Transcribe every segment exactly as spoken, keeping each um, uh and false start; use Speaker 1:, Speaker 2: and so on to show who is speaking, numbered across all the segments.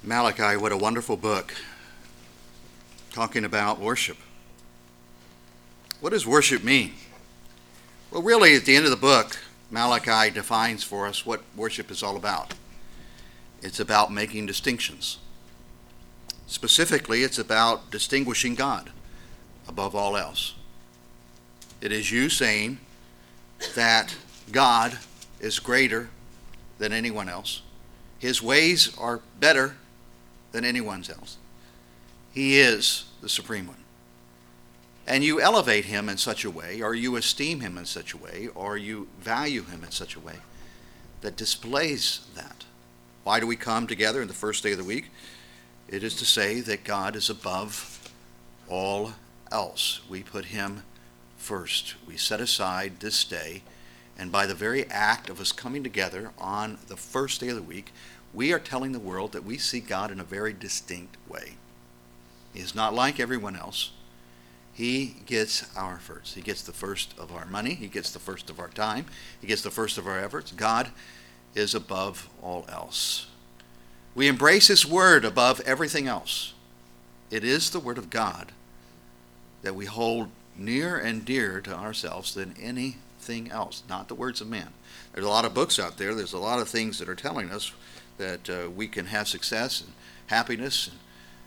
Speaker 1: Malachi, what a wonderful book, talking about worship. What does worship mean? Well, really, at the end of the book, Malachi defines for us what worship is all about. It's about making distinctions. Specifically, it's about distinguishing God above all else. It is you saying that God is greater than anyone else. His ways are better than anyone's else. He is the supreme one. And you elevate him in such a way, or you esteem him in such a way, or you value him in such a way that displays that. Why do we come together in the first day of the week? It is to say that God is above all else. We put him first. We set aside this day, and by the very act of us coming together on the first day of the week, we are telling the world that we see God in a very distinct way. He is not like everyone else. He gets our first. He gets the first of our money. He gets the first of our time. He gets the first of our efforts. God is above all else. We embrace his word above everything else. It is the word of God that we hold near and dear to ourselves than anything else, not the words of man. There's a lot of books out there. There's a lot of things that are telling us that uh, we can have success and happiness, and,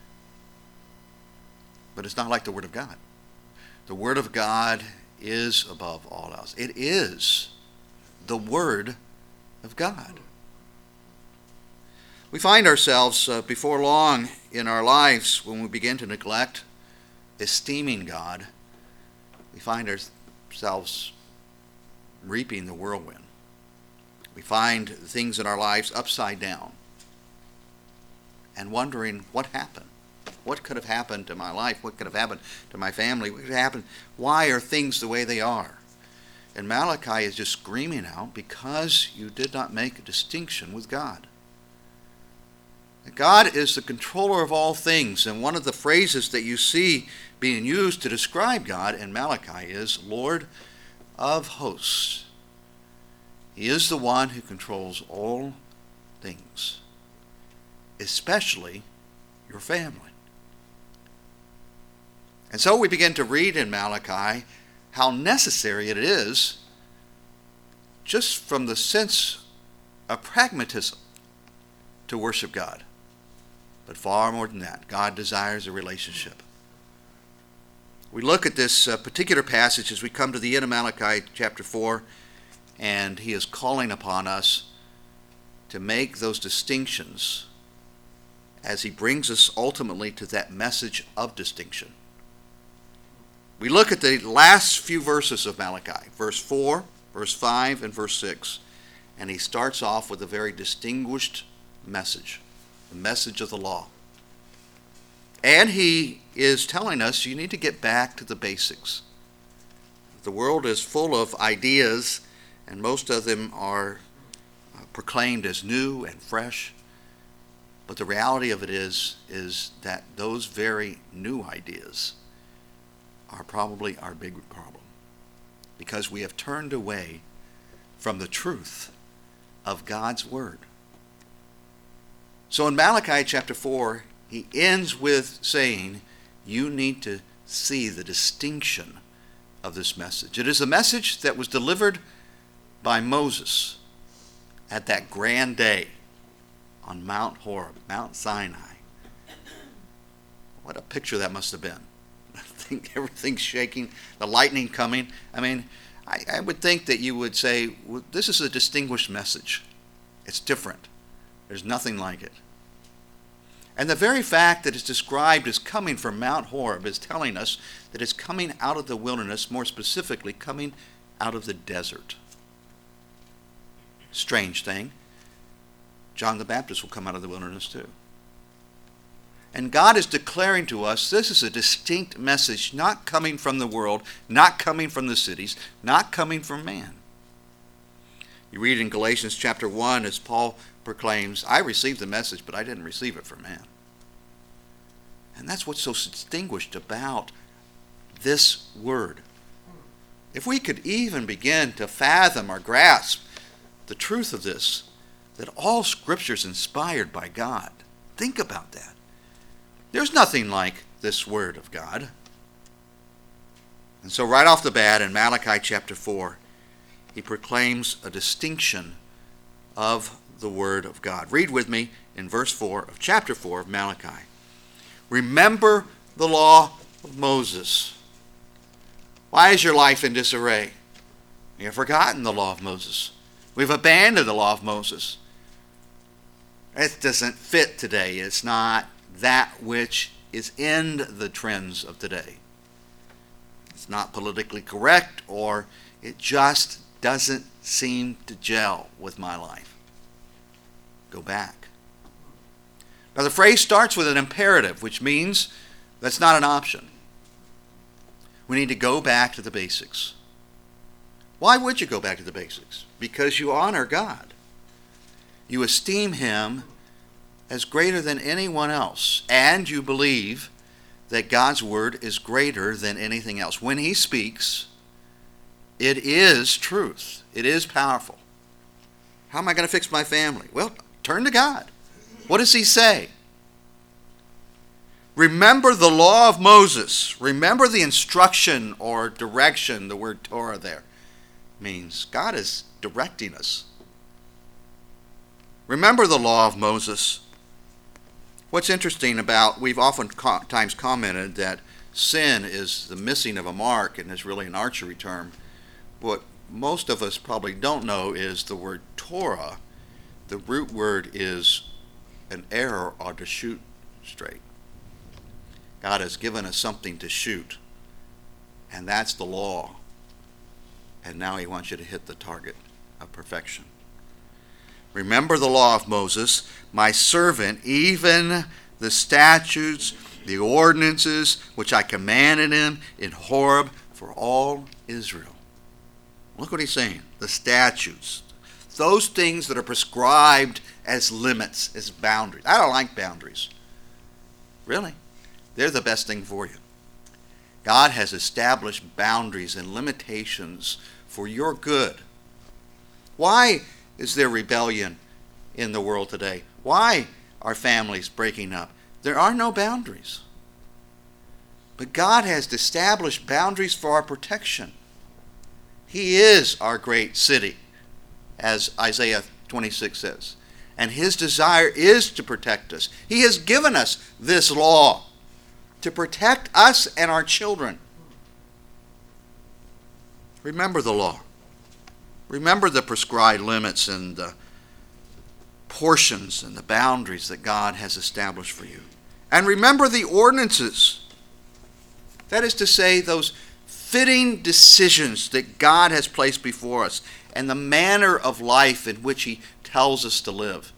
Speaker 1: but it's not like the word of God. The word of God is above all else. It is the word of God. We find ourselves uh, before long in our lives, when we begin to neglect esteeming God, we find ourselves reaping the whirlwind. We find things in our lives upside down and wondering what happened. What could have happened to my life? What could have happened to my family? What could have happened? Why are things the way they are? And Malachi is just screaming out, because you did not make a distinction with God. God is the controller of all things, and one of the phrases that you see being used to describe God in Malachi is Lord of hosts. He is the one who controls all things, especially your family. And so we begin to read in Malachi how necessary it is, just from the sense of pragmatism, to worship God. But far more than that, God desires a relationship. We look at this uh, particular passage as we come to the end of Malachi chapter four, and he is calling upon us to make those distinctions as he brings us ultimately to that message of distinction. We look at the last few verses of Malachi, verse four, verse five, and verse six, and he starts off with a very distinguished message, the message of the law. And he is telling us you need to get back to the basics. The world is full of ideas, and most of them are proclaimed as new and fresh. But the reality of it is, is that those very new ideas are probably our big problem, because we have turned away from the truth of God's word. So in Malachi chapter four, he ends with saying, you need to see the distinction of this message. It is a message that was delivered by Moses at that grand day on Mount Horeb, Mount Sinai. What a picture that must have been. I think everything's shaking, the lightning coming. I mean, I, I would think that you would say, well, this is a distinguished message. It's different. There's nothing like it. And the very fact that it's described as coming from Mount Horeb is telling us that it's coming out of the wilderness, more specifically coming out of the desert. Strange thing. John the Baptist will come out of the wilderness too. And God is declaring to us this is a distinct message, not coming from the world, not coming from the cities, not coming from man. You read in Galatians chapter one as Paul proclaims, I received the message, but I didn't receive it from man. And that's what's so distinguished about this word. If we could even begin to fathom or grasp the truth of this, that all Scripture is inspired by God, Think about that. There's nothing like this word of God. And so right off the bat in Malachi chapter four, he proclaims a distinction of the word of God. Read with me in verse four of chapter four of Malachi. Remember the law of Moses. Why is your life in disarray? You have forgotten the law of Moses. We've abandoned the law of Moses. It doesn't fit today. It's not that which is in the trends of today. It's not politically correct, or it just doesn't seem to gel with my life. Go back. Now the phrase starts with an imperative, which means that's not an option. We need to go back to the basics. Why would you go back to the basics? Because you honor God. You esteem him as greater than anyone else, and you believe that God's word is greater than anything else. When he speaks, it is truth. It is powerful. How am I going to fix my family? Well, turn to God. What does he say? Remember the law of Moses. Remember the instruction or direction, the word Torah there means. God is directing us. Remember the law of Moses. What's interesting about, we've oftentimes commented that sin is the missing of a mark and is really an archery term. What most of us probably don't know is the word Torah. The root word is an arrow or to shoot straight. God has given us something to shoot, and that's the law. And now he wants you to hit the target of perfection. Remember the law of Moses, my servant, even the statutes, the ordinances, which I commanded him in Horeb for all Israel. Look what he's saying. The statutes. Those things that are prescribed as limits, as boundaries. I don't like boundaries. Really? They're the best thing for you. God has established boundaries and limitations for your good. Why is there rebellion in the world today? Why are families breaking up? There are no boundaries. But God has established boundaries for our protection. He is our great city, as Isaiah twenty-six says. And his desire is to protect us. He has given us this law to protect us and our children. Remember the law. Remember the prescribed limits and the portions and the boundaries that God has established for you. And remember the ordinances. That is to say, those fitting decisions that God has placed before us and the manner of life in which he tells us to live.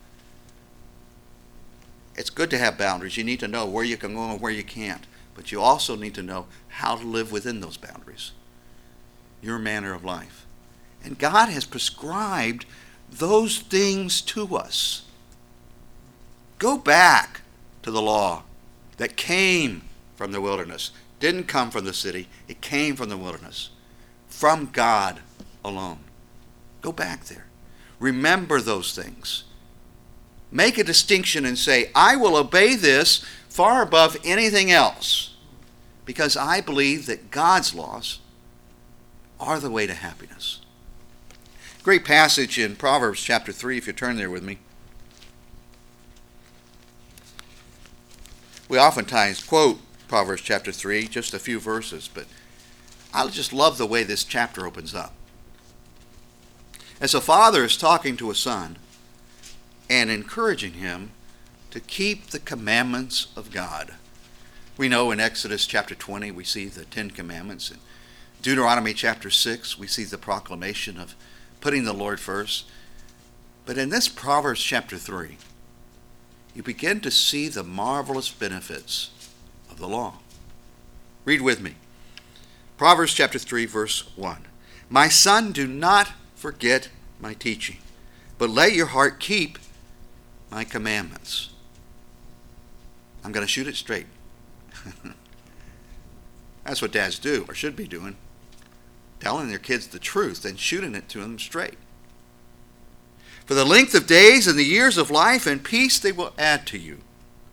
Speaker 1: It's good to have boundaries. You need to know where you can go and where you can't. But you also need to know how to live within those boundaries. Your manner of life. And God has prescribed those things to us. Go back to the law that came from the wilderness. Didn't come from the city. It came from the wilderness. From God alone. Go back there. Remember those things. Make a distinction and say, I will obey this far above anything else because I believe that God's laws are the way to happiness. Great passage in Proverbs chapter three, if you turn there with me. We oftentimes quote Proverbs chapter three, just a few verses, but I just love the way this chapter opens up. As a father is talking to a son and encouraging him to keep the commandments of God. We know in Exodus chapter twenty we see the Ten Commandments. In Deuteronomy chapter six we see the proclamation of putting the Lord first. But in this Proverbs chapter three, you begin to see the marvelous benefits of the law. Read with me. Proverbs chapter three verse one. My son, do not forget my teaching, but let your heart keep my commandments. I'm going to shoot it straight. That's what dads do, or should be doing. Telling their kids the truth and shooting it to them straight. For the length of days and the years of life and peace they will add to you.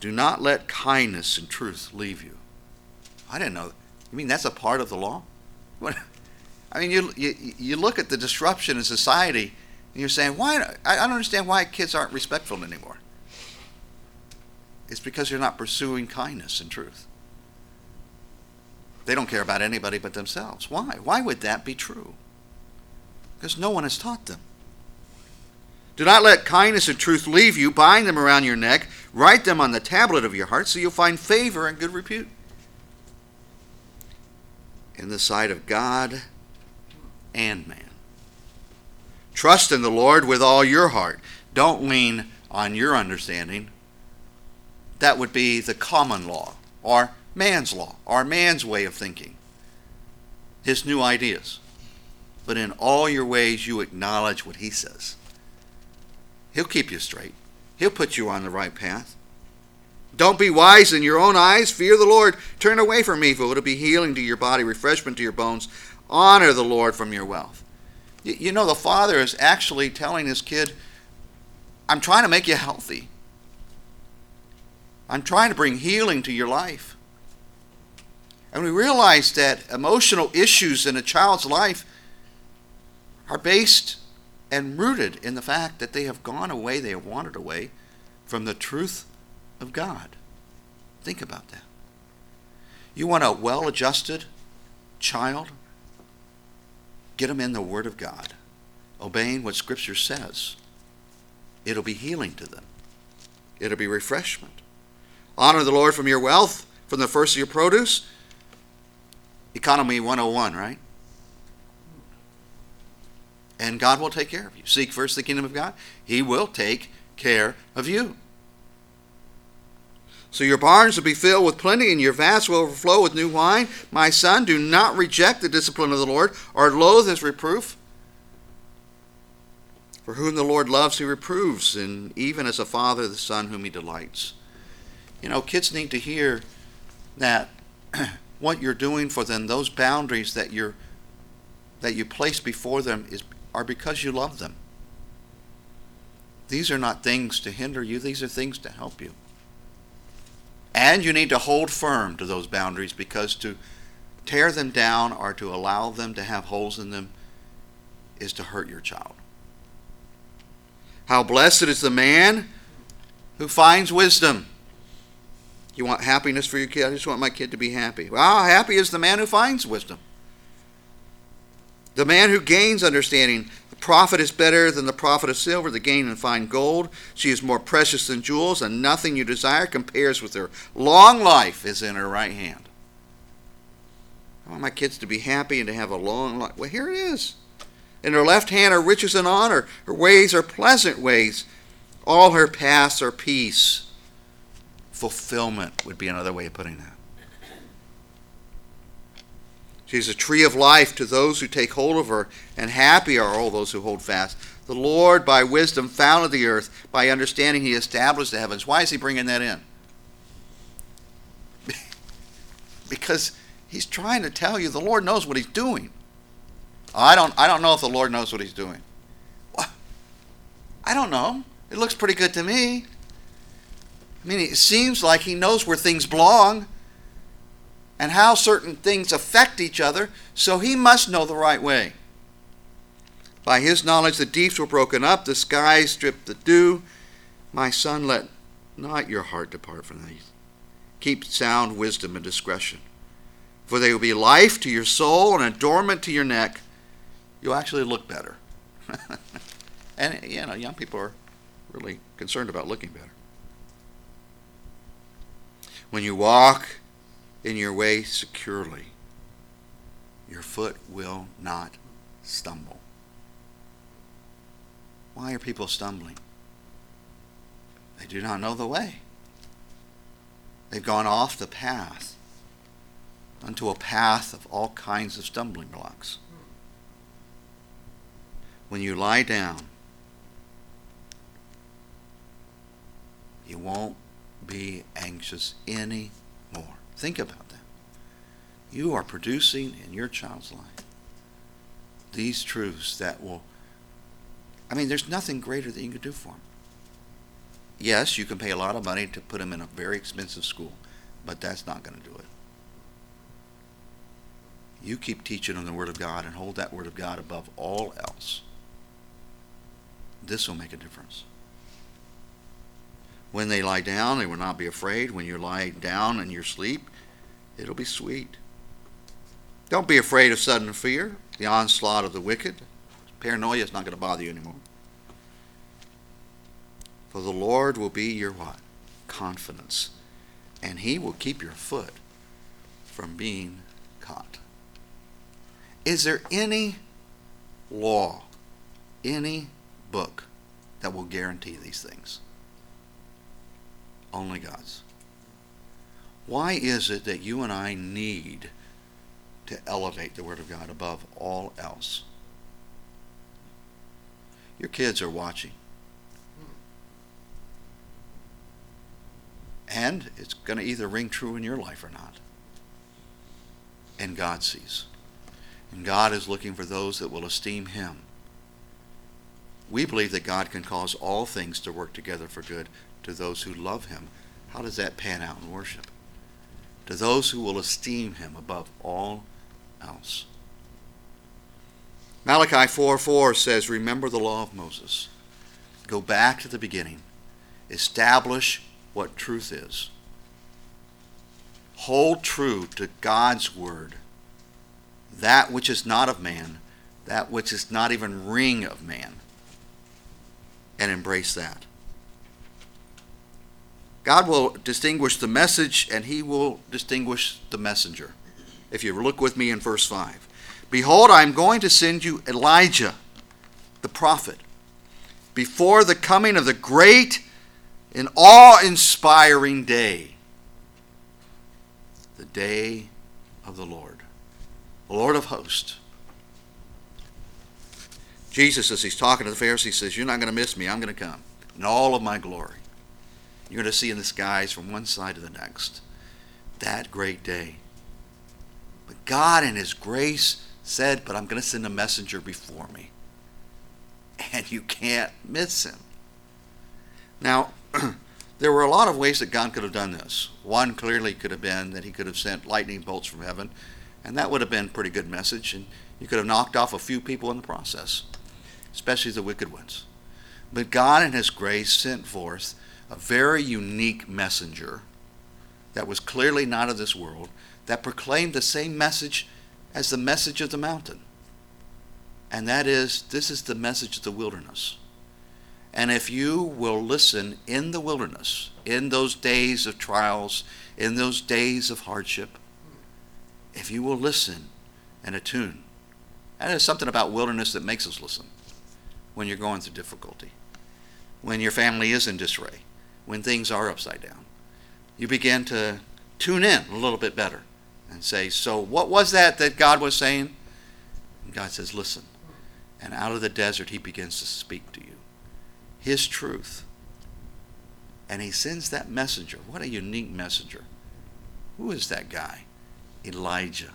Speaker 1: Do not let kindness and truth leave you. I didn't know. You mean that's a part of the law? What? I mean, you, you you look at the disruption in society, and you're saying, why? I don't understand why kids aren't respectful anymore. It's because you're not pursuing kindness and truth. They don't care about anybody but themselves. Why? Why would that be true? Because no one has taught them. Do not let kindness and truth leave you. Bind them around your neck. Write them on the tablet of your heart so you'll find favor and good repute in the sight of God and man. Trust in the Lord with all your heart. Don't lean on your understanding. That would be the common law, or man's law, or man's way of thinking, his new ideas. But in all your ways you acknowledge what he says. He'll keep you straight. He'll put you on the right path. Don't be wise in your own eyes. Fear the Lord. Turn away from evil. It'll be healing to your body, refreshment to your bones. Honor the Lord from your wealth. You, you know, the father is actually telling his kid, I'm trying to make you healthy. I'm trying to bring healing to your life. And we realize that emotional issues in a child's life are based and rooted in the fact that they have gone away, they have wandered away from the truth of God. Think about that. You want a well-adjusted child? Get them in the Word of God, obeying what Scripture says. It'll be healing to them. It'll be refreshment. Honor the Lord from your wealth, from the first of your produce. Economy one oh one, right? And God will take care of you. Seek first the kingdom of God. He will take care of you. So your barns will be filled with plenty, and your vats will overflow with new wine. My son, do not reject the discipline of the Lord, or loathe his reproof. For whom the Lord loves, he reproves, and even as a father, the son whom he delights. You know, kids need to hear that what you're doing for them, those boundaries that you're that you place before them, is are because you love them. These are not things to hinder you. These are things to help you. And you need to hold firm to those boundaries, because to tear them down or to allow them to have holes in them is to hurt your child. How blessed is the man who finds wisdom. You want happiness for your kid? I just want my kid to be happy. Well, how happy is the man who finds wisdom? The man who gains understanding. The profit is better than the profit of silver, the gain in fine gold. She is more precious than jewels, and nothing you desire compares with her. Long life is in her right hand. I want my kids to be happy and to have a long life. Well, here it is. In her left hand are riches and honor. Her ways are pleasant ways. All her paths are peace. Fulfillment would be another way of putting that. She's a tree of life to those who take hold of her, and happy are all those who hold fast. The Lord, by wisdom, founded the earth. By understanding, he established the heavens. Why is he bringing that in? Because he's trying to tell you the Lord knows what he's doing. I don't, I don't know if the Lord knows what he's doing. What? I don't know. It looks pretty good to me. I mean, it seems like he knows where things belong and how certain things affect each other, so he must know the right way. By his knowledge the deeps were broken up, the skies stripped the dew. My son, let not your heart depart from these. Keep sound wisdom and discretion, for they will be life to your soul and adornment to your neck. You'll actually look better. And, you know, young people are really concerned about looking better. When you walk in your way securely, your foot will not stumble. Why are people stumbling? They do not know the way. They've gone off the path onto a path of all kinds of stumbling blocks. When you lie down, you won't be anxious anymore. Think about that. You are producing in your child's life these truths that will, I mean, there's nothing greater that you can do for them. Yes, you can pay a lot of money to put them in a very expensive school, but that's not going to do it. You keep teaching on the Word of God and hold that Word of God above all else. This will make a difference. When they lie down, they will not be afraid. When you lie down in your sleep, it'll be sweet. Don't be afraid of sudden fear, the onslaught of the wicked. Paranoia is not going to bother you anymore. For the Lord will be your what? Confidence. And He will keep your foot from being caught. Is there any law, any book that will guarantee these things? Only God's. Why is it that you and I need to elevate the Word of God above all else? Your kids are watching. And it's going to either ring true in your life or not. And God sees. And God is looking for those that will esteem Him. We believe that God can cause all things to work together for good to those who love Him. How does that pan out in worship? To those who will esteem Him above all else. Malachi four four says, remember the law of Moses. Go back to the beginning. Establish what truth is. Hold true to God's word. That which is not of man, that which is not even ring of man. And embrace that. God will distinguish the message and He will distinguish the messenger. If you look with me in verse five. Behold, I am going to send you Elijah, the prophet, before the coming of the great and awe-inspiring day. The day of the Lord. The Lord of hosts. Jesus, as He's talking to the Pharisees, says, you're not going to miss me. I'm going to come in all of my glory. You're going to see in the skies from one side to the next. That great day. But God in His grace said, but I'm going to send a messenger before me. And you can't miss him. Now, there were a lot of ways that God could have done this. One clearly could have been that He could have sent lightning bolts from heaven, and that would have been a pretty good message, and you could have knocked off a few people in the process, especially the wicked ones. But God in His grace sent forth a very unique messenger that was clearly not of this world, that proclaimed the same message as the message of the mountain. And that is, this is the message of the wilderness. And if you will listen in the wilderness, in those days of trials, in those days of hardship, if you will listen and attune, and there's something about wilderness that makes us listen when you're going through difficulty, when your family is in disarray, when things are upside down. You begin to tune in a little bit better and say, so what was that that God was saying? And God says, listen. And out of the desert, He begins to speak to you. His truth. And He sends that messenger. What a unique messenger. Who is that guy? Elijah.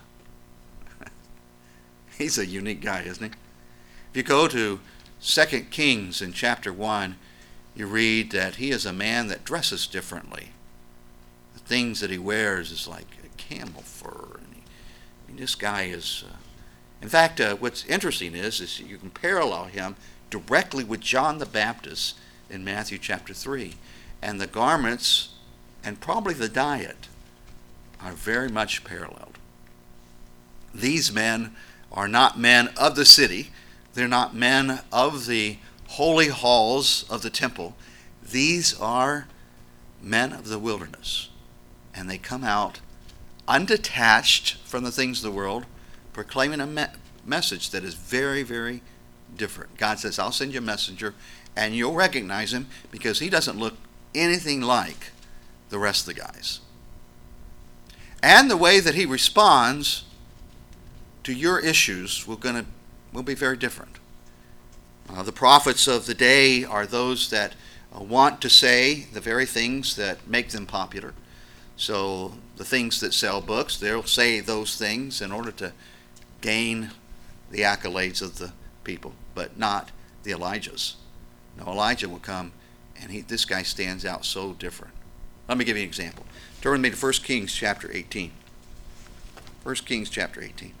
Speaker 1: He's a unique guy, isn't he? If you go to Second Kings in chapter one, you read that he is a man that dresses differently. The things that he wears is like a camel fur. And he, I mean, this guy is... Uh, in fact, uh, what's interesting is, is you can parallel him directly with John the Baptist in Matthew chapter three. And the garments and probably the diet are very much paralleled. These men are not men of the city. They're not men of the holy halls of the temple. These are men of the wilderness. And they come out undetached from the things of the world, proclaiming a me- message that is very, very different. God says, I'll send you a messenger, and you'll recognize him because he doesn't look anything like the rest of the guys. And the way that he responds to your issues will, gonna, will be very different. Uh, the prophets of the day are those that uh, want to say the very things that make them popular. So the things that sell books, they'll say those things in order to gain the accolades of the people, but not the Elijahs. No, Elijah will come And he, this guy stands out so different. Let me give you an example. Turn with me to First Kings chapter eighteen. First Kings chapter eighteen.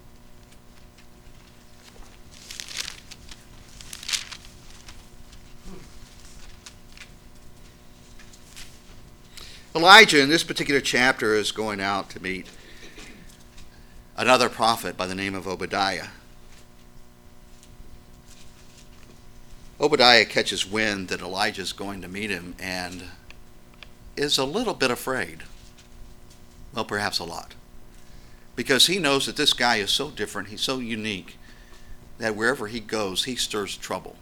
Speaker 1: Elijah in this particular chapter is going out to meet another prophet by the name of Obadiah. Obadiah catches wind that Elijah is going to meet him and is a little bit afraid. Well, perhaps a lot. Because he knows that this guy is so different, he's so unique, that wherever he goes, he stirs trouble.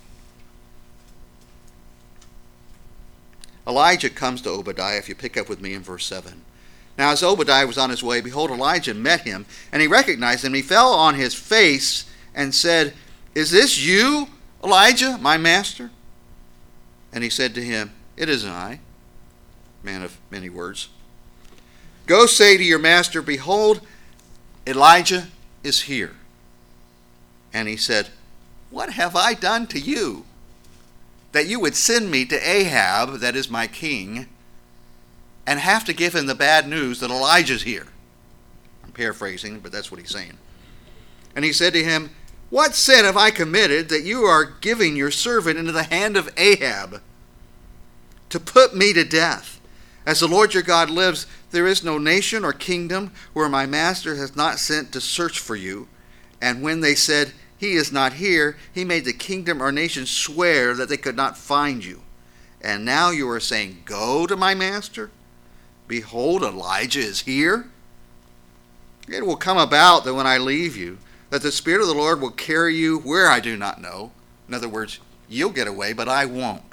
Speaker 1: Elijah comes to Obadiah, if you pick up with me in verse seven. Now as Obadiah was on his way, behold, Elijah met him, and he recognized him. He fell on his face and said, "Is this you, Elijah, my master?" And he said to him, "It is I, man of many words. Go say to your master, behold, Elijah is here." And he said, "What have I done to you, that you would send me to Ahab, that is my king, and have to give him the bad news that Elijah's here?" I'm paraphrasing, but that's what he's saying. And he said to him, "What sin have I committed that you are giving your servant into the hand of Ahab to put me to death? As the Lord your God lives, there is no nation or kingdom where my master has not sent to search for you." And when they said, "He is not here," he made the kingdom or nation swear that they could not find you. And now you are saying, "Go to my master. Behold, Elijah is here." It will come about that when I leave you, that the Spirit of the Lord will carry you where I do not know. In other words, you'll get away, but I won't.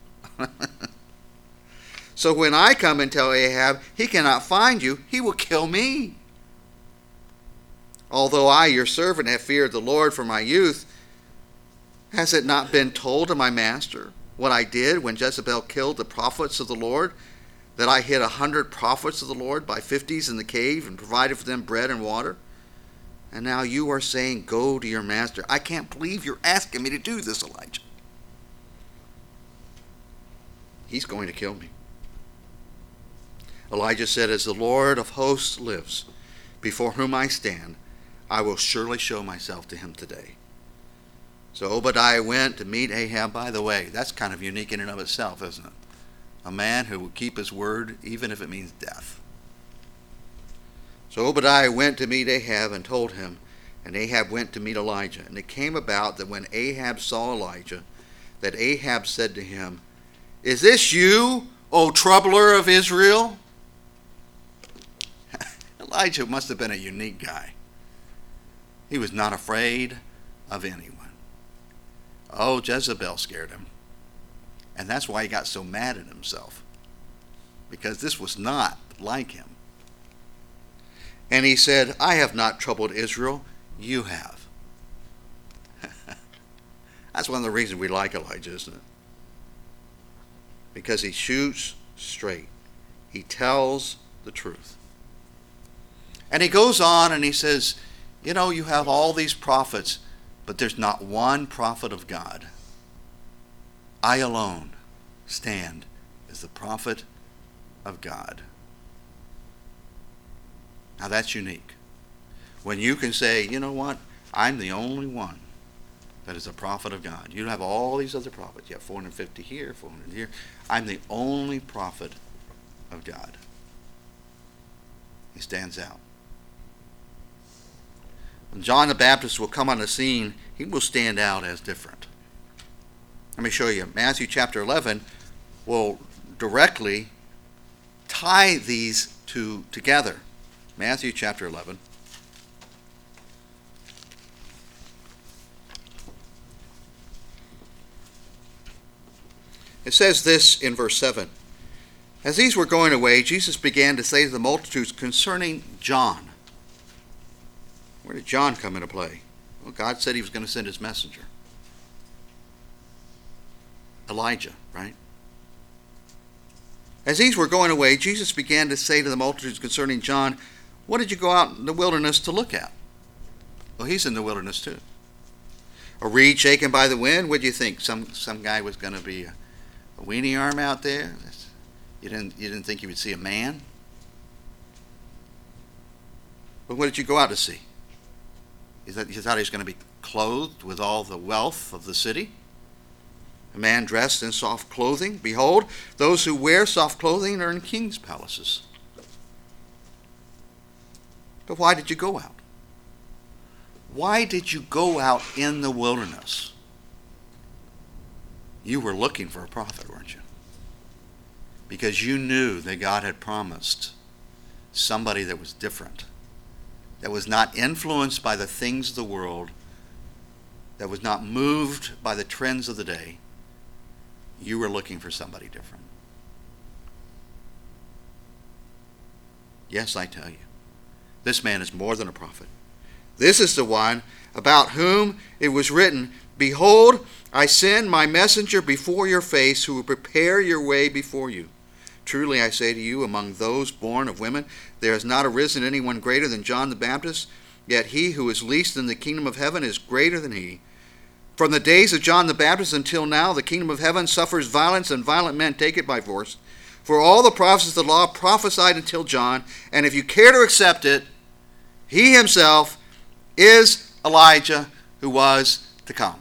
Speaker 1: So when I come and tell Ahab he cannot find you, he will kill me. Although I, your servant, have feared the Lord from my youth, has it not been told to my master what I did when Jezebel killed the prophets of the Lord, that I hid a hundred prophets of the Lord by fifties in the cave and provided for them bread and water? And now you are saying, "Go to your master." I can't believe you're asking me to do this, Elijah. He's going to kill me. Elijah said, "As the Lord of hosts lives, before whom I stand, I will surely show myself to him today." So Obadiah went to meet Ahab. By the way, that's kind of unique in and of itself, isn't it? A man who will keep his word, even if it means death. So Obadiah went to meet Ahab and told him, and Ahab went to meet Elijah. And it came about that when Ahab saw Elijah, that Ahab said to him, "Is this you, O troubler of Israel?" Elijah must have been a unique guy. He was not afraid of anyone. Oh, Jezebel scared him. And that's why he got so mad at himself, because this was not like him. And he said, "I have not troubled Israel, you have." That's one of the reasons we like Elijah, isn't it? Because he shoots straight. He tells the truth. And he goes on and he says, "You know, you have all these prophets, but there's not one prophet of God. I alone stand as the prophet of God." Now that's unique. When you can say, "You know what? I'm the only one that is a prophet of God." You have all these other prophets. You have four hundred fifty here, four hundred here. I'm the only prophet of God. He stands out. When John the Baptist will come on the scene, he will stand out as different. Let me show you. Matthew chapter eleven will directly tie these two together. Matthew chapter eleven. It says this in verse seven. As these were going away, Jesus began to say to the multitudes concerning John. Where did John come into play? Well, God said he was going to send his messenger. Elijah, right? As these were going away, Jesus began to say to the multitudes concerning John, "What did you go out in the wilderness to look at?" Well, he's in the wilderness too. A reed shaken by the wind? What do you think? Some some guy was going to be a weenie arm out there. You didn't, you didn't think you would see a man? But what did you go out to see? You thought, you thought he was going to be clothed with all the wealth of the city? A man dressed in soft clothing? Behold, those who wear soft clothing are in kings' palaces. But why did you go out? Why did you go out in the wilderness? You were looking for a prophet, weren't you? Because you knew that God had promised somebody that was different, that was not influenced by the things of the world, that was not moved by the trends of the day. You were looking for somebody different. Yes, I tell you, this man is more than a prophet. This is the one about whom it was written, Behold, I send my messenger before your face, who will prepare your way before you. Truly I say to you, among those born of women, there has not arisen anyone greater than John the Baptist, yet he who is least in the kingdom of heaven is greater than he. From the days of John the Baptist until now, the kingdom of heaven suffers violence, and violent men take it by force. For all the prophets of the law prophesied until John, and if you care to accept it, he himself is Elijah who was to come.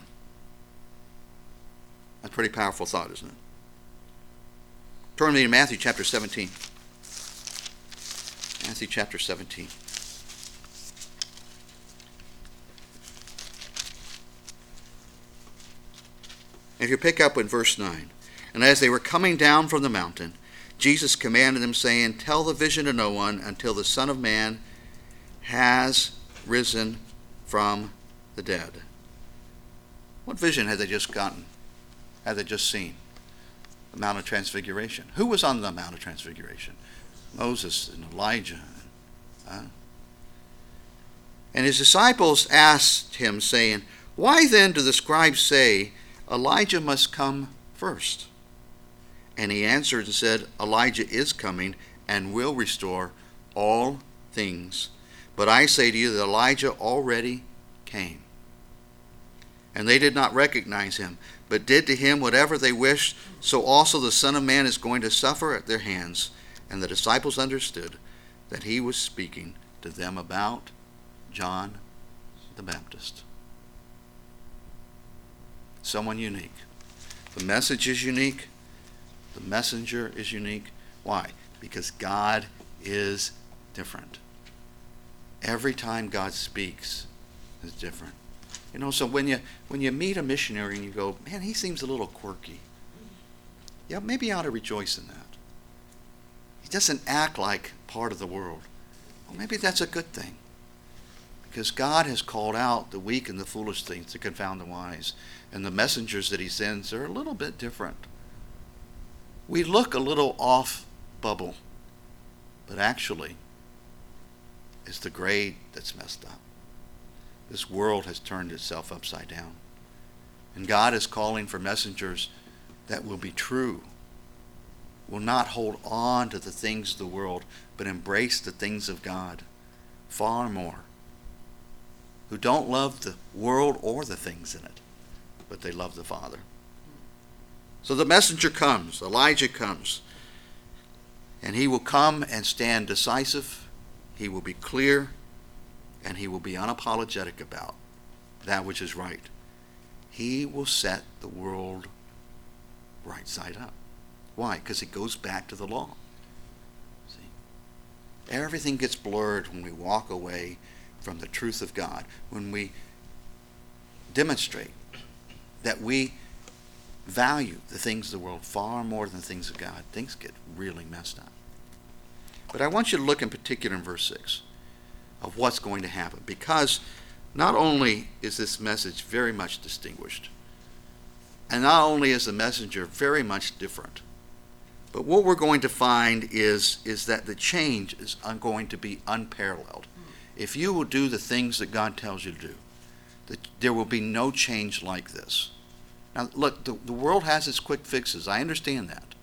Speaker 1: That's a pretty powerful thought, isn't it? Turn with me to Matthew chapter seventeen. Matthew chapter seventeen. If you pick up in verse nine, and as they were coming down from the mountain, Jesus commanded them, saying, Tell the vision to no one until the Son of Man has risen from the dead. What vision had they just gotten? Had they just seen? The Mount of Transfiguration. Who was on the Mount of Transfiguration? Moses and Elijah. Uh, and his disciples asked him, saying, Why then do the scribes say Elijah must come first? And he answered and said, Elijah is coming and will restore all things. But I say to you that Elijah already came. And they did not recognize him, but did to him whatever they wished. So also the Son of Man is going to suffer at their hands. And the disciples understood that he was speaking to them about John the Baptist. Someone unique. The message is unique. The messenger is unique. Why? Because God is different. Every time God speaks is different. You know, so when you when you meet a missionary and you go, man, he seems a little quirky. Yeah, maybe you ought to rejoice in that. He doesn't act like part of the world. Well, maybe that's a good thing. Because God has called out the weak and the foolish things to confound the wise. And the messengers that he sends are a little bit different. We look a little off bubble. But actually, it's the grade that's messed up. This world has turned itself upside down. And God is calling for messengers that will be true, will not hold on to the things of the world, but embrace the things of God far more, who don't love the world or the things in it, but they love the Father. So the messenger comes, Elijah comes, and he will come and stand decisive. He will be clear, and he will be unapologetic about that which is right. He will set the world right side up. Why? Because it goes back to the law. See? Everything gets blurred when we walk away from the truth of God. When we demonstrate that we value the things of the world far more than the things of God, things get really messed up. But I want you to look in particular in verse six of what's going to happen, because not only is this message very much distinguished, and not only is the messenger very much different, but what we're going to find is, is that the change is going to be unparalleled. If you will do the things that God tells you to do, that there will be no change like this. Now, look, the, the world has its quick fixes. I understand that.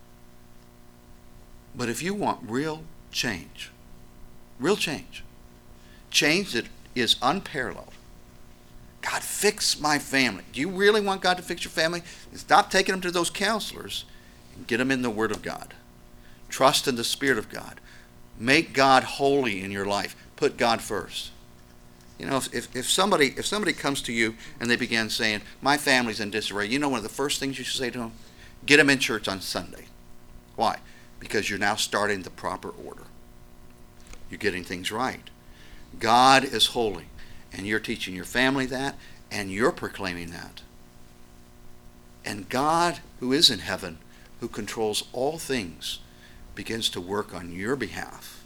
Speaker 1: But if you want real change, real change, change that is unparalleled, God, fix my family. Do you really want God to fix your family? Stop taking them to those counselors Get them in the Word of God. Trust in the Spirit of God. Make God holy in your life. Put God first. You know, if, if, if somebody if somebody comes to you and they begin saying, my family's in disarray, you know one of the first things you should say to them? Get them in church on Sunday. Why? Because you're now starting the proper order. You're getting things right. God is holy, and you're teaching your family that, and you're proclaiming that. And God, who is in heaven, who controls all things, begins to work on your behalf.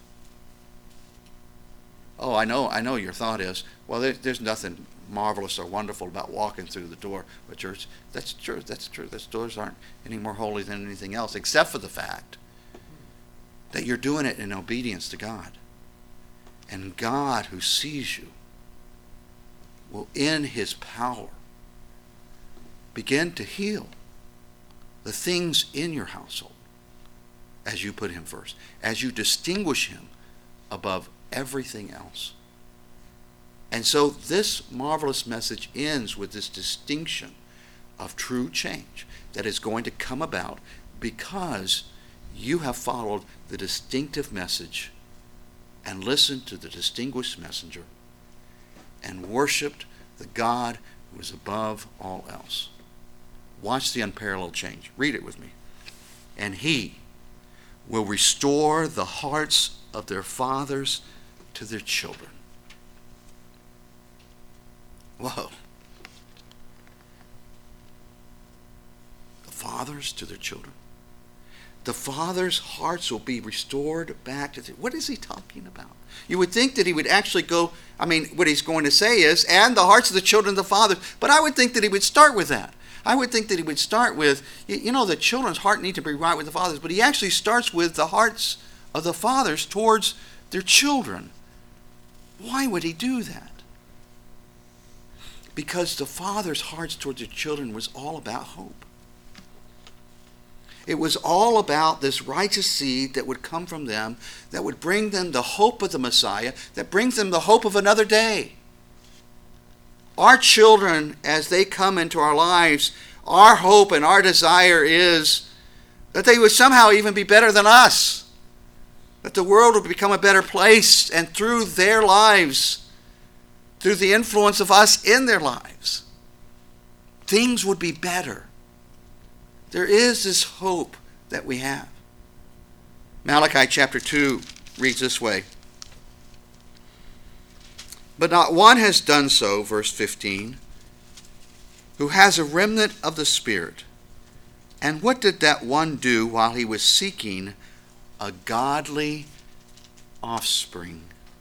Speaker 1: Oh, I know, I know your thought is, well, there, there's nothing marvelous or wonderful about walking through the door of a church. That's true, that's true. Those doors aren't any more holy than anything else, except for the fact that you're doing it in obedience to God. And God, who sees you, will in his power begin to heal the things in your household as you put him first, as you distinguish him above everything else. And so this marvelous message ends with this distinction of true change that is going to come about because you have followed the distinctive message and listened to the distinguished messenger and worshiped the God who is above all else. Watch the unparalleled change. Read it with me. And he will restore the hearts of their fathers to their children. Whoa. The fathers to their children. The fathers' hearts will be restored back to them. What is he talking about? You would think that he would actually go, I mean, what he's going to say is, and the hearts of the children of the fathers. But I would think that he would start with that. I would think that he would start with, you know, the children's heart need to be right with the fathers. But he actually starts with the hearts of the fathers towards their children. Why would he do that? Because the father's hearts towards their children was all about hope. It was all about this righteous seed that would come from them, that would bring them the hope of the Messiah, that brings them the hope of another day. Our children, as they come into our lives, our hope and our desire is that they would somehow even be better than us. That the world would become a better place, and through their lives, through the influence of us in their lives, things would be better. There is this hope that we have. Malachi chapter two reads this way. But not one has done so, verse fifteen, who has a remnant of the Spirit. And what did that one do while he was seeking a godly offspring?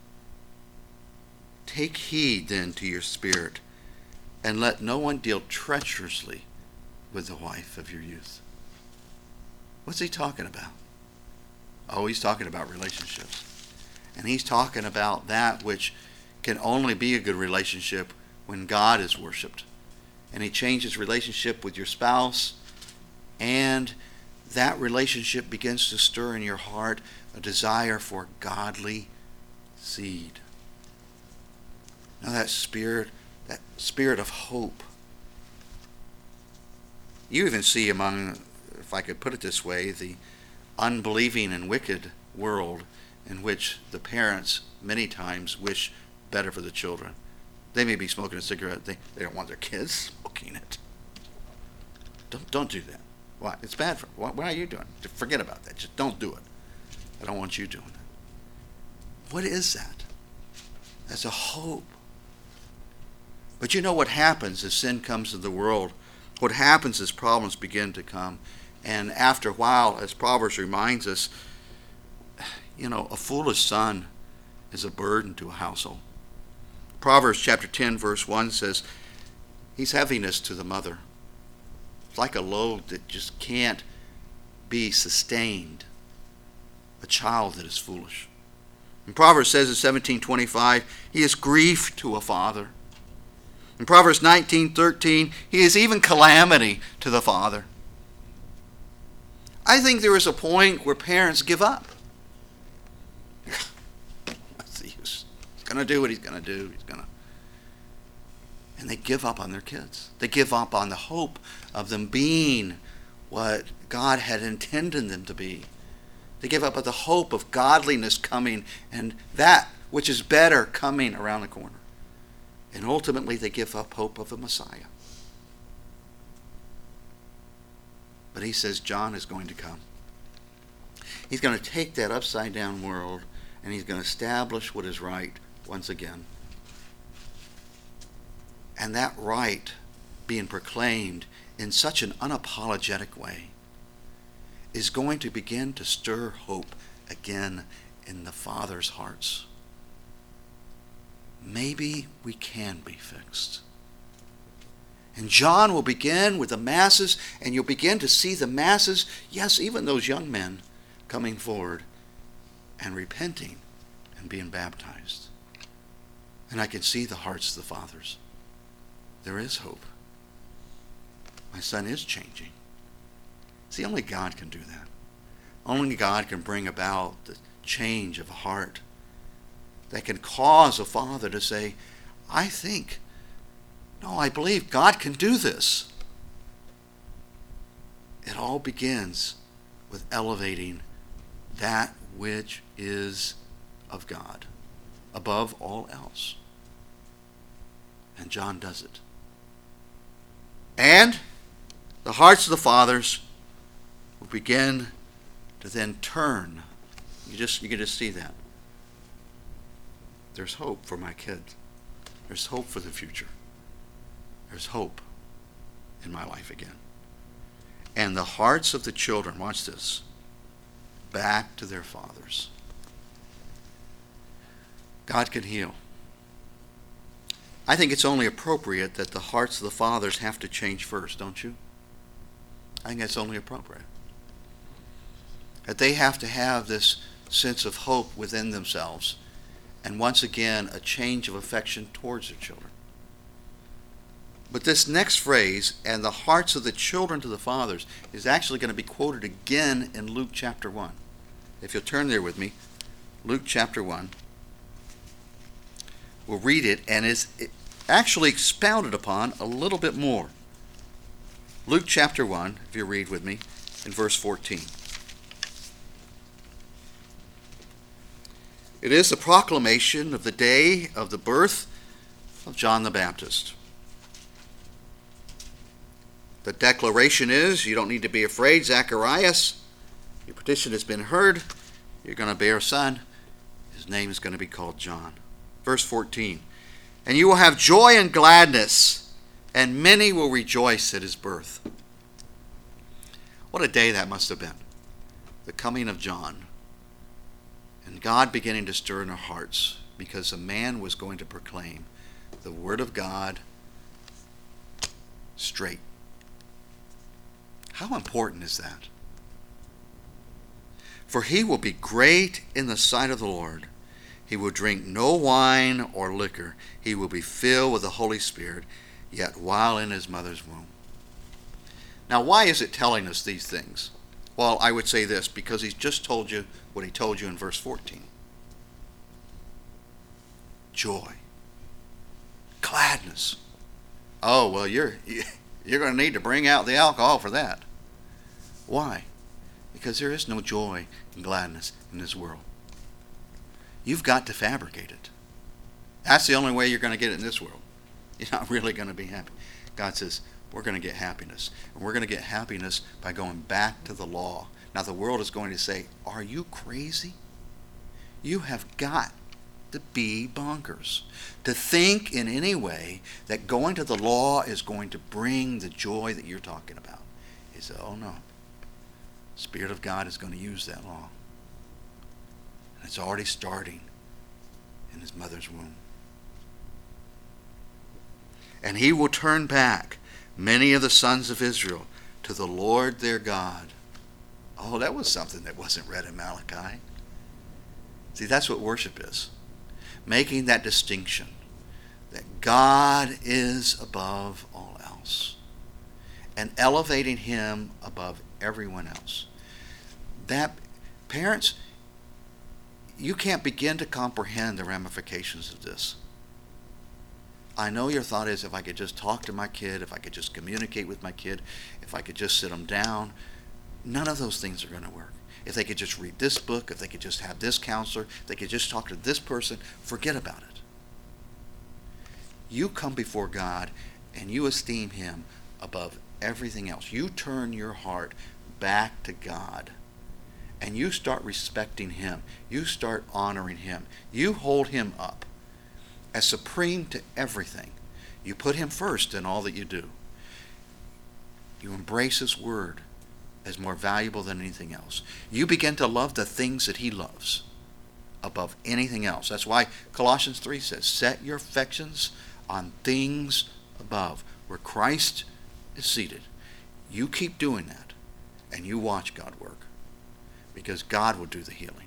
Speaker 1: Take heed then to your spirit, and let no one deal treacherously with the wife of your youth. What's he talking about? Oh, he's talking about relationships. And he's talking about that which can only be a good relationship when God is worshipped. And he changes relationship with your spouse, and that relationship begins to stir in your heart a desire for godly seed. Now that spirit, that spirit of hope. You even see among, if I could put it this way, the unbelieving and wicked world in which the parents many times wish better for the children. They may be smoking a cigarette. They, they don't want their kids smoking it. Don't don't do that. Why? It's bad for why, why are you doing it? Forget about that. Just don't do it. I don't want you doing it. What is that? That's a hope. But you know what happens as sin comes to the world? What happens is problems begin to come. And after a while, as Proverbs reminds us, you know, a foolish son is a burden to a household. Proverbs chapter ten, verse one says, he's heaviness to the mother. It's like a load that just can't be sustained. A child that is foolish. And Proverbs says in seventeen twenty-five, he is grief to a father. In Proverbs nineteen thirteen, he is even calamity to the father. I think there is a point where parents give up. He's going to do what he's going to do. He's going to, and they give up on their kids. They give up on the hope of them being what God had intended them to be. They give up the hope of godliness coming and that which is better coming around the corner. And ultimately they give up hope of a Messiah. But he says John is going to come. He's going to take that upside down world and he's going to establish what is right once again. And that right being proclaimed in such an unapologetic way is going to begin to stir hope again in the Father's hearts. Maybe we can be fixed. And John will begin with the masses, and you'll begin to see the masses, yes, even those young men, coming forward and repenting and being baptized. And I can see the hearts of the fathers. There is hope. My son is changing. See, only God can do that. Only God can bring about the change of a heart that can cause a father to say, I think, no, I believe God can do this. It all begins with elevating that which is of God above all else. And John does it. And the hearts of the fathers will begin to then turn. You just you can just see that. There's hope for my kids. There's hope for the future. There's hope in my life again. And the hearts of the children, watch this, back to their fathers. God can heal. I think it's only appropriate that the hearts of the fathers have to change first, don't you? I think that's only appropriate. That they have to have this sense of hope within themselves, and once again, a change of affection towards their children. But this next phrase, and the hearts of the children to the fathers, is actually going to be quoted again in Luke chapter one. If you'll turn there with me, Luke chapter one. We'll read it, and it's actually expounded upon a little bit more. Luke chapter one, if you read with me, in verse fourteen. It is the proclamation of the day of the birth of John the Baptist. The declaration is, you don't need to be afraid, Zacharias. Your petition has been heard. You're going to bear a son. His name is going to be called John. Verse fourteen, and you will have joy and gladness, and many will rejoice at his birth. What a day that must have been. The coming of John. And God beginning to stir in our hearts, because a man was going to proclaim the word of God straight. How important is that? For he will be great in the sight of the Lord. He will drink no wine or liquor. He will be filled with the Holy Spirit, yet while in his mother's womb. Now, why is it telling us these things? Well, I would say this, because he's just told you what he told you in verse fourteen. Joy. Gladness. Oh, well, you're you're going to need to bring out the alcohol for that. Why? Because there is no joy and gladness in this world. You've got to fabricate it. That's the only way you're going to get it in this world. You're not really going to be happy. God says, we're going to get happiness. And we're going to get happiness by going back to the law. Now the world is going to say, are you crazy? You have got to be bonkers to think in any way that going to the law is going to bring the joy that you're talking about. He said, oh no. The Spirit of God is going to use that law. And it's already starting in his mother's womb. And he will turn back many of the sons of Israel to the Lord their God. Oh, that was something that wasn't read in Malachi. See, that's what worship is. Making that distinction that God is above all else and elevating him above everyone else. That, parents, you can't begin to comprehend the ramifications of this. I know your thought is, if I could just talk to my kid, if I could just communicate with my kid, if I could just sit them down. None of those things are going to work. If they could just read this book, if they could just have this counselor, if they could just talk to this person, forget about it. You come before God and you esteem him above everything else. You turn your heart back to God and you start respecting him. You start honoring him. You hold him up as supreme to everything. You put him first in all that you do. You embrace his word as more valuable than anything else. You begin to love the things that he loves above anything else. That's why Colossians three says, set your affections on things above, where Christ is seated. You keep doing that, and you watch God work, because God will do the healing.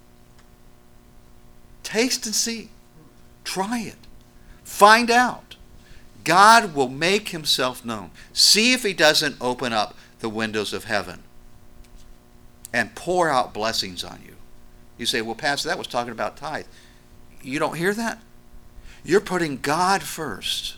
Speaker 1: Taste and see. Try it. Find out. God will make himself known. See if he doesn't open up the windows of heaven and pour out blessings on you. You say, well, Pastor, that was talking about tithe. You don't hear that? You're putting God first.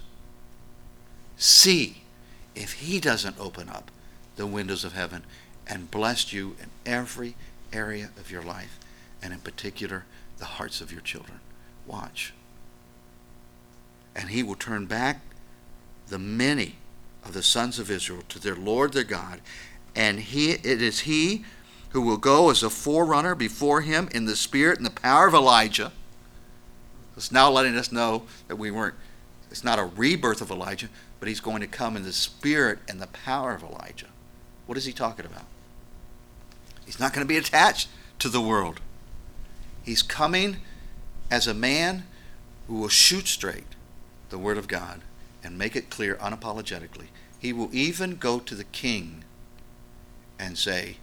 Speaker 1: See if he doesn't open up the windows of heaven and bless you in every area of your life, and in particular, the hearts of your children. Watch. And he will turn back the many of the sons of Israel to their Lord their God, and he it is he who will go as a forerunner before him in the spirit and the power of Elijah. It's now letting us know that we weren't, it's not a rebirth of Elijah, but he's going to come in the spirit and the power of Elijah. What is he talking about? He's not going to be attached to the world. He's coming as a man who will shoot straight the word of God and make it clear unapologetically. He will even go to the king and say,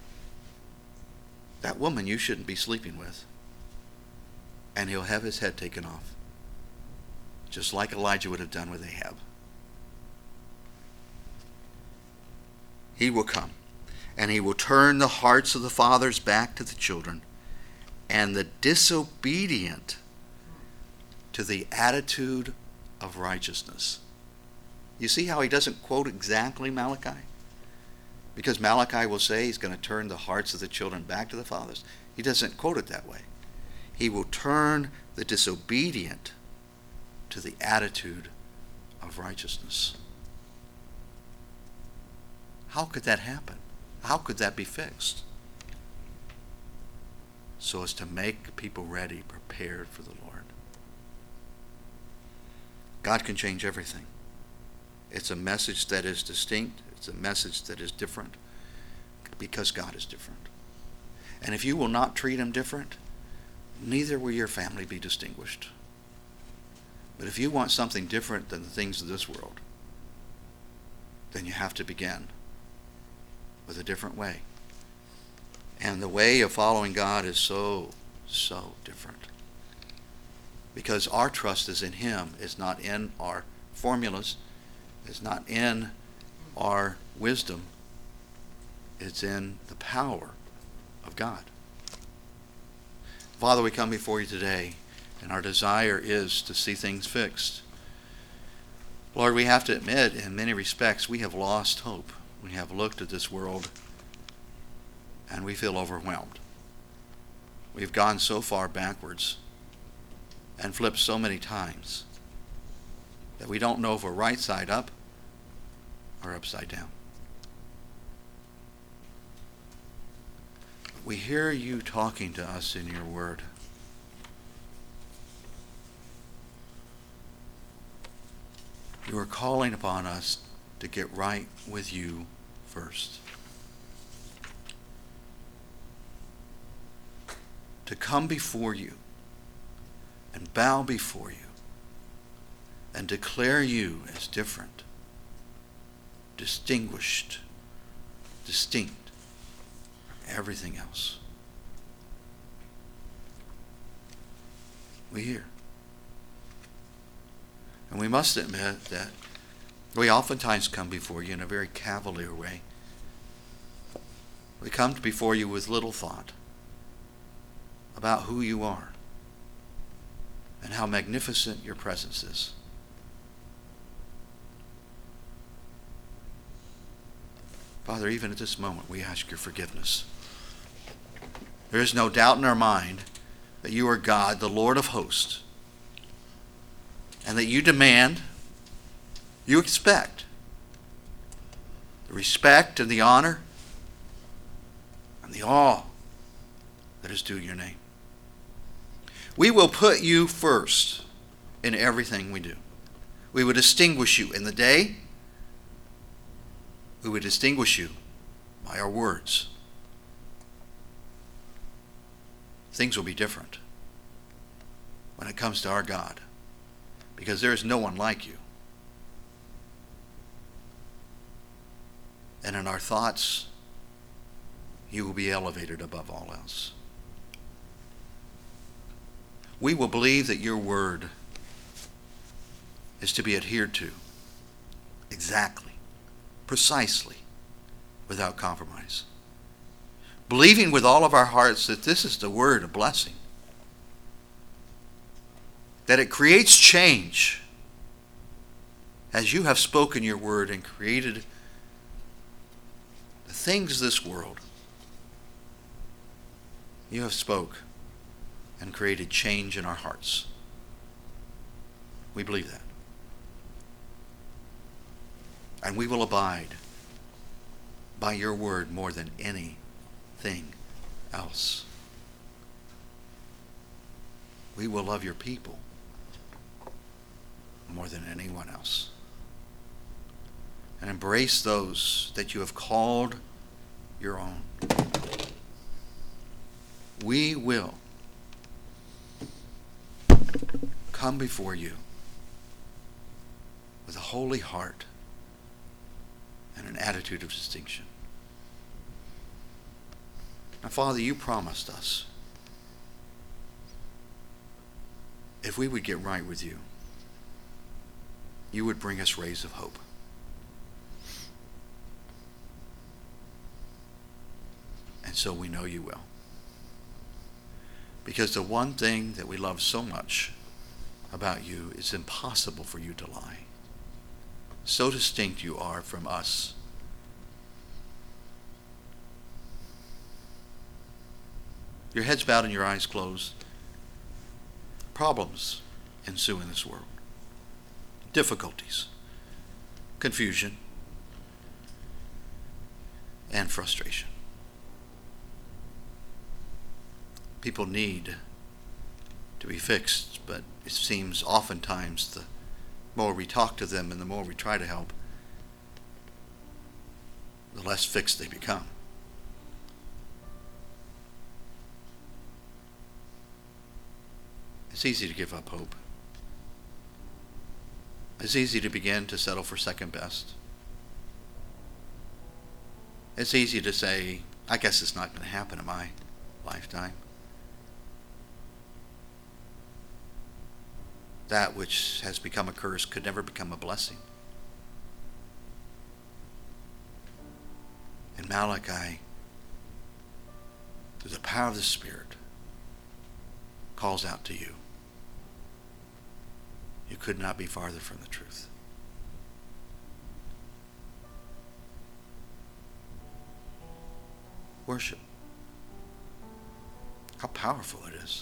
Speaker 1: that woman you shouldn't be sleeping with. And he'll have his head taken off, just like Elijah would have done with Ahab. He will come, and he will turn the hearts of the fathers back to the children, and the disobedient to the attitude of righteousness. You see how he doesn't quote exactly Malachi? Because Malachi will say he's going to turn the hearts of the children back to the fathers. He doesn't quote it that way. He will turn the disobedient to the attitude of righteousness. How could that happen? How could that be fixed? So as to make people ready, prepared for the Lord. God can change everything. It's a message that is distinct. It's a message that is different, because God is different. And if you will not treat him different, neither will your family be distinguished. But if you want something different than the things of this world, then you have to begin with a different way. And the way of following God is so, so different. Because our trust is in him. It's not in our formulas. It's not in our wisdom. It's in the power of God. Father, we come before you today, and our desire is to see things fixed. Lord, we have to admit, in many respects, we have lost hope. We have looked at this world, and we feel overwhelmed. We've gone so far backwards and flipped so many times that we don't know if we're right side up or upside down. We hear you talking to us in your word. You are calling upon us to get right with you first. To come before you and bow before you and declare you as different, distinguished, distinct from everything else. We hear. And we must admit that we oftentimes come before you in a very cavalier way. We come before you with little thought about who you are and how magnificent your presence is. Father, even at this moment, we ask your forgiveness. There is no doubt in our mind that you are God, the Lord of hosts, and that you demand, you expect the respect and the honor and the awe that is due your name. We will put you first in everything we do. We will distinguish you in the day. We will distinguish you by our words. Things will be different when it comes to our God, because there is no one like you. And in our thoughts, you will be elevated above all else. We will believe that your word is to be adhered to exactly, precisely, without compromise. Believing with all of our hearts that this is the word of blessing, that it creates change as you have spoken your word and created the things of this world. You have spoke and created change in our hearts. We believe that. And we will abide by your word more than anything else. We will love your people more than anyone else, and embrace those that you have called your own. We will come before you with a holy heart and an attitude of distinction. Now, Father, you promised us if we would get right with you, you would bring us rays of hope. And so we know you will. Because the one thing that we love so much about you, it's impossible for you to lie. So distinct you are from us. Your head's bowed and your eyes closed. Problems ensue in this world. Difficulties, confusion, and frustration. People need to be fixed, but it seems oftentimes the more we talk to them and the more we try to help, the less fixed they become. It's easy to give up hope. It's easy to begin to settle for second best. It's easy to say, I guess it's not going to happen in my lifetime. That which has become a curse could never become a blessing. And Malachi, through the power of the Spirit, calls out to you. You could not be farther from the truth. Worship. How powerful it is.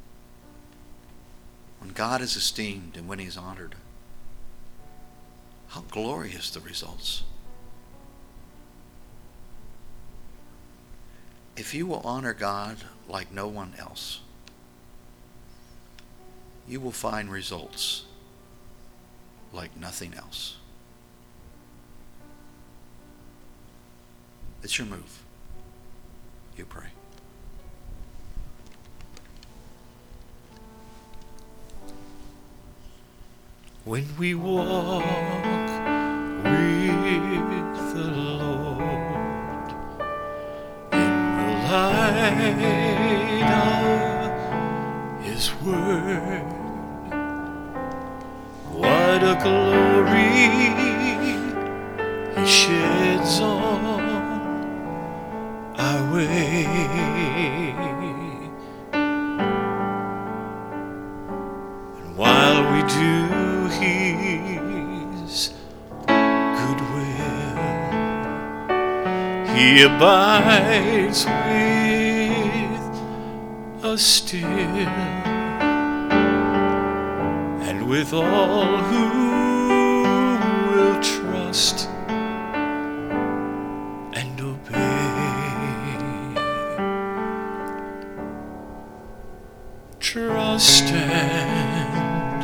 Speaker 1: When God is esteemed and when he is honored, how glorious the results. If you will honor God like no one else, you will find results like nothing else. It's your move. You pray.
Speaker 2: When we walk with the Lord in the light of his word, what a glory he sheds on our way. And while we do his goodwill, He abides with us still, and with all who will trust and obey. Trust and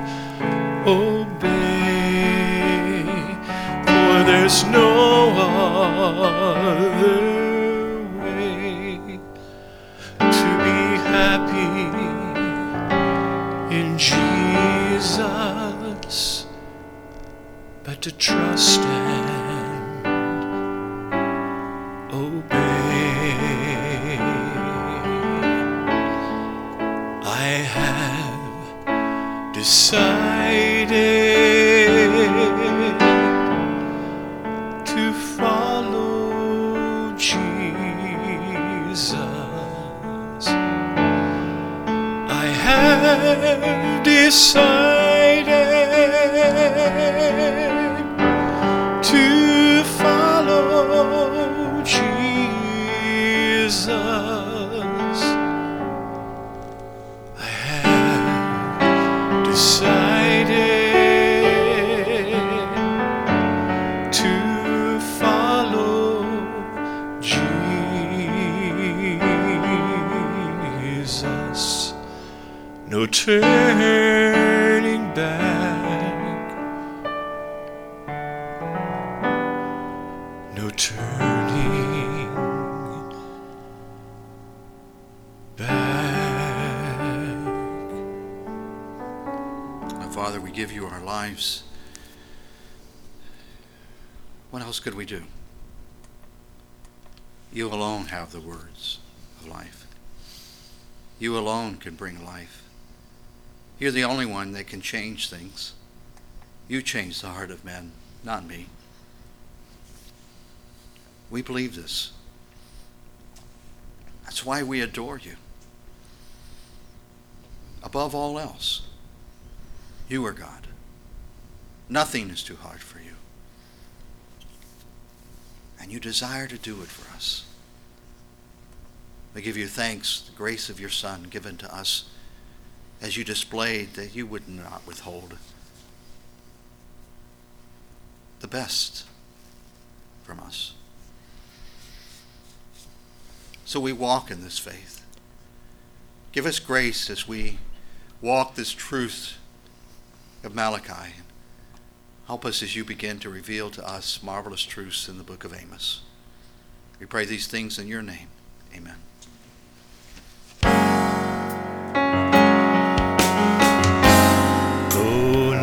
Speaker 2: obey, for there's no other way to be happy in Jesus but to trust and obey. I have decided to follow Jesus. I have decided to follow Jesus. I have decided to follow Jesus. No turning back, no turning back.
Speaker 1: Now, Father, we give you our lives. What else could we do? You alone have the words of life. You alone can bring life. You're the only one that can change things. You change the heart of men, not me. We believe this. That's why we adore you. Above all else, you are God. Nothing is too hard for you. And you desire to do it for us. We give you thanks, the grace of your Son given to us, as you displayed that you would not withhold the best from us. So we walk in this faith. Give us grace as we walk this truth of Malachi. Help us as you begin to reveal to us marvelous truths in the book of Amos. We pray these things in your name. Amen.